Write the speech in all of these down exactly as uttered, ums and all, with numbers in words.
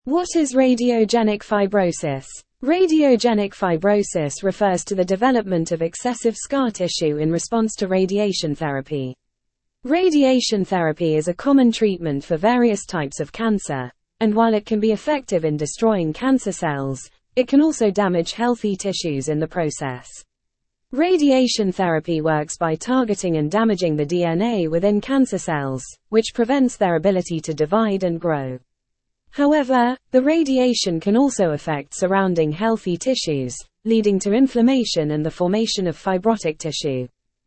What is radiogenic fibrosis? Radiogenic fibrosis refers to the development of excessive scar tissue in response to radiation therapy. Radiation therapy is a common treatment for various types of cancer, and while it can be effective in destroying cancer cells, it can also damage healthy tissues in the process. Radiation therapy works by targeting and damaging the D N A within cancer cells, which prevents their ability to divide and grow. However, the radiation can also affect surrounding healthy tissues, leading to inflammation and the formation of fibrotic tissue.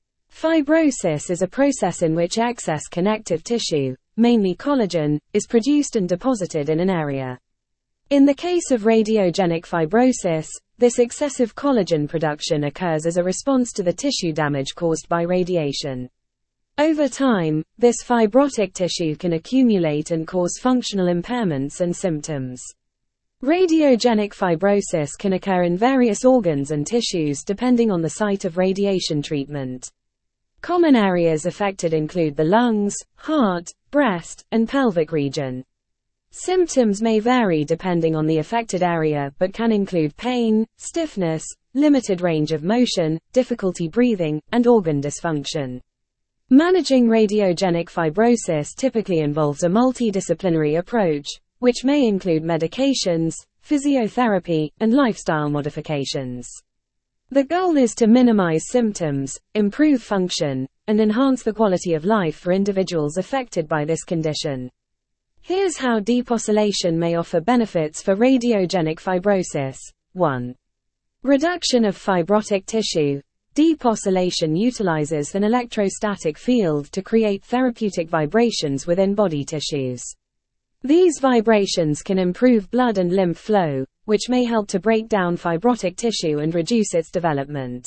Fibrosis is a process in which excess connective tissue, mainly collagen, is produced and deposited in an area. In the case of radiogenic fibrosis, this excessive collagen production occurs as a response to the tissue damage caused by radiation. Over time, this fibrotic tissue can accumulate and cause functional impairments and symptoms. Radiogenic fibrosis can occur in various organs and tissues depending on the site of radiation treatment. Common areas affected include the lungs, heart, breast, and pelvic region. Symptoms may vary depending on the affected area but can include pain, stiffness, limited range of motion, difficulty breathing, and organ dysfunction. Managing radiogenic fibrosis typically involves a multidisciplinary approach, which may include medications, physiotherapy, and lifestyle modifications. The goal is to minimize symptoms, improve function, and enhance the quality of life for individuals affected by this condition. Here's how deposylation may offer benefits for radiogenic fibrosis. one. Reduction of fibrotic tissue. Deposylation utilizes an electrostatic field to create therapeutic vibrations within body tissues. These vibrations can improve blood and lymph flow, which may help to break down fibrotic tissue and reduce its development.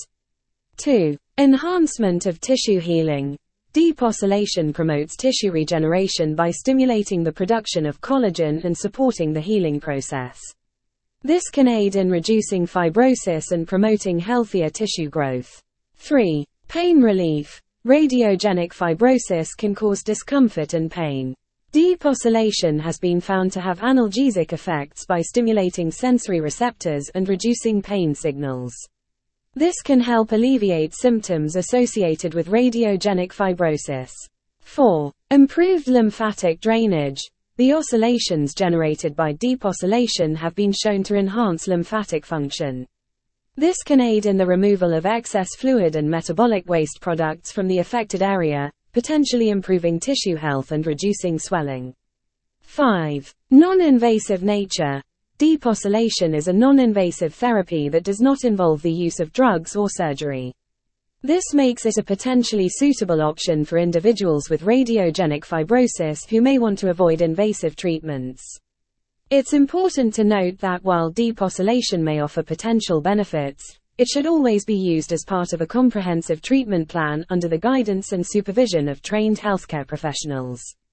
two. Enhancement of tissue healing. Deposylation promotes tissue regeneration by stimulating the production of collagen and supporting the healing process. This can aid in reducing fibrosis and promoting healthier tissue growth. three. Pain relief. Radiogenic fibrosis can cause discomfort and pain. Deposylation has been found to have analgesic effects by stimulating sensory receptors and reducing pain signals. This can help alleviate symptoms associated with radiogenic fibrosis. four. Improved lymphatic drainage. The oscillations generated by deposylation have been shown to enhance lymphatic function. This can aid in the removal of excess fluid and metabolic waste products from the affected area, potentially improving tissue health and reducing swelling. five. Non-invasive nature. Deposylation is a non-invasive therapy that does not involve the use of drugs or surgery. This makes it a potentially suitable option for individuals with radiogenic fibrosis who may want to avoid invasive treatments. It's important to note that while deposylation may offer potential benefits, it should always be used as part of a comprehensive treatment plan under the guidance and supervision of trained healthcare professionals.